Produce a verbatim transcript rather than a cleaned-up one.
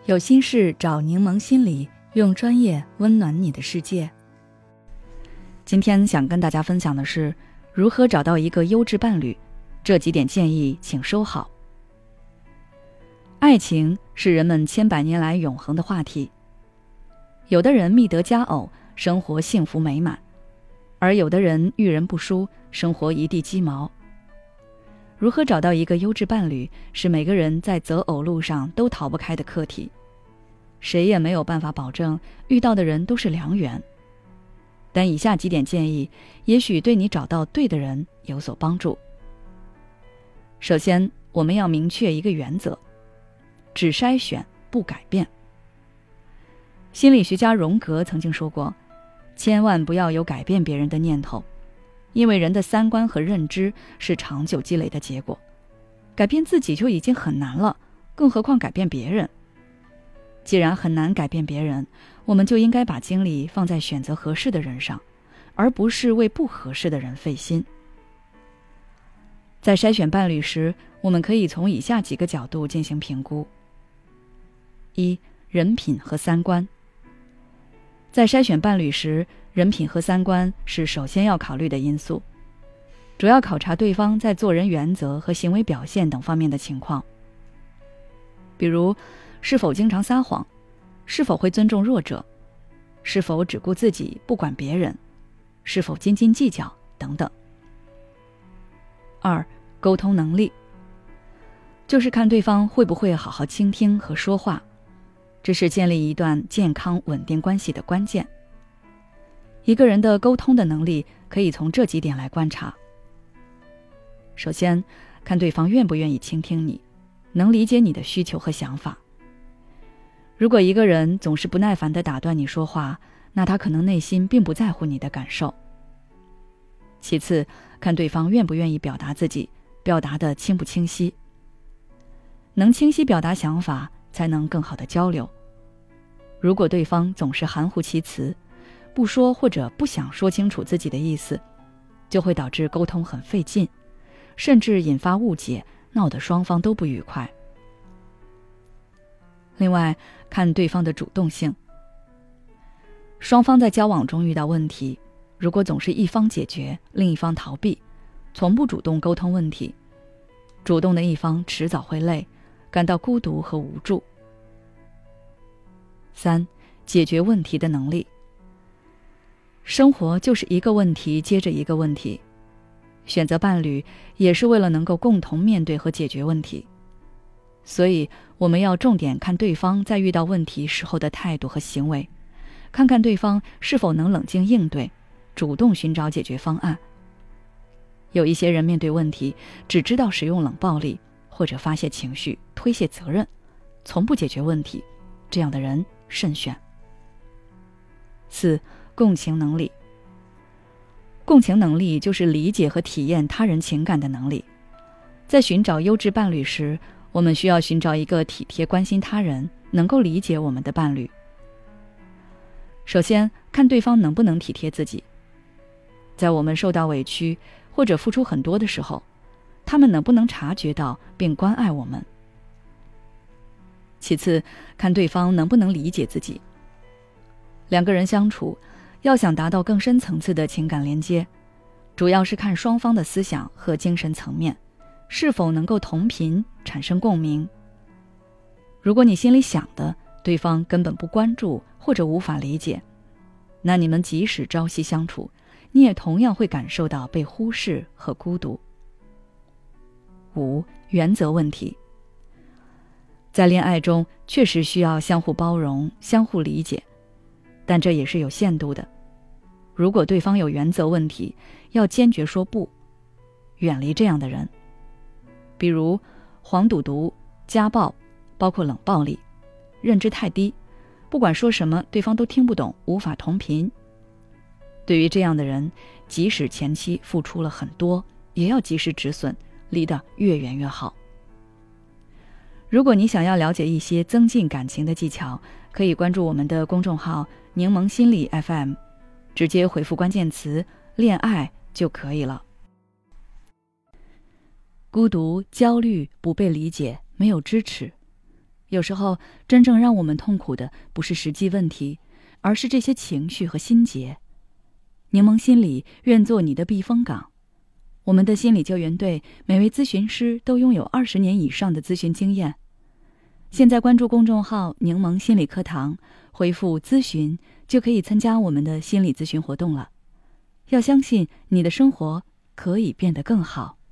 有心事找柠檬心理，用专业温暖你的世界。今天想跟大家分享的是如何找到一个优质伴侣，这几点建议请收好。爱情是人们千百年来永恒的话题，有的人觅得佳偶，生活幸福美满，而有的人遇人不淑，生活一地鸡毛。如何找到一个优质伴侣，是每个人在择偶路上都逃不开的课题。谁也没有办法保证遇到的人都是良缘，但以下几点建议，也许对你找到对的人有所帮助。首先，我们要明确一个原则，只筛选不改变。心理学家荣格曾经说过，千万不要有改变别人的念头，因为人的三观和认知是长久积累的结果，改变自己就已经很难了，更何况改变别人。既然很难改变别人，我们就应该把精力放在选择合适的人上，而不是为不合适的人费心。在筛选伴侣时，我们可以从以下几个角度进行评估。一、人品和三观。在筛选伴侣时，人品和三观是首先要考虑的因素，主要考察对方在做人原则和行为表现等方面的情况。比如，是否经常撒谎，是否会尊重弱者，是否只顾自己不管别人，是否斤斤计较等等。二、沟通能力，就是看对方会不会好好倾听和说话，这是建立一段健康稳定关系的关键。一个人的沟通的能力可以从这几点来观察。首先，看对方愿不愿意倾听你，能理解你的需求和想法。如果一个人总是不耐烦地打断你说话，那他可能内心并不在乎你的感受。其次，看对方愿不愿意表达自己，表达得清不清晰。能清晰表达想法，才能更好地交流。如果对方总是含糊其辞，不说或者不想说清楚自己的意思，就会导致沟通很费劲，甚至引发误解，闹得双方都不愉快。另外，看对方的主动性。双方在交往中遇到问题，如果总是一方解决，另一方逃避，从不主动沟通问题，主动的一方迟早会累，感到孤独和无助。三、解决问题的能力。生活就是一个问题接着一个问题，选择伴侣也是为了能够共同面对和解决问题。所以我们要重点看对方在遇到问题时候的态度和行为，看看对方是否能冷静应对，主动寻找解决方案。有一些人面对问题只知道使用冷暴力，或者发泄情绪，推卸责任，从不解决问题，这样的人慎选。四、共情能力。共情能力就是理解和体验他人情感的能力。在寻找优质伴侣时，我们需要寻找一个体贴关心他人，能够理解我们的伴侣。首先，看对方能不能体贴自己。在我们受到委屈或者付出很多的时候，他们能不能察觉到并关爱我们。其次，看对方能不能理解自己。两个人相处，要想达到更深层次的情感连接，主要是看双方的思想和精神层面是否能够同频，产生共鸣。如果你心里想的，对方根本不关注或者无法理解，那你们即使朝夕相处，你也同样会感受到被忽视和孤独。五、原则问题。在恋爱中，确实需要相互包容、相互理解，但这也是有限度的。如果对方有原则问题，要坚决说不，远离这样的人。比如黄赌毒、家暴，包括冷暴力，认知太低，不管说什么对方都听不懂，无法同频。对于这样的人，即使前期付出了很多，也要及时止损，离得越远越好。如果你想要了解一些增进感情的技巧，可以关注我们的公众号柠檬心理 F M， 直接回复关键词恋爱就可以了。孤独、焦虑、不被理解、没有支持， 有时候，真正让我们痛苦的不是实际问题，而是这些情绪和心结。柠檬心理愿做你的避风港。我们的心理救援队每位咨询师都拥有二十年以上的咨询经验。现在关注公众号“柠檬心理课堂”，回复“咨询”就可以参加我们的心理咨询活动了。要相信你的生活可以变得更好。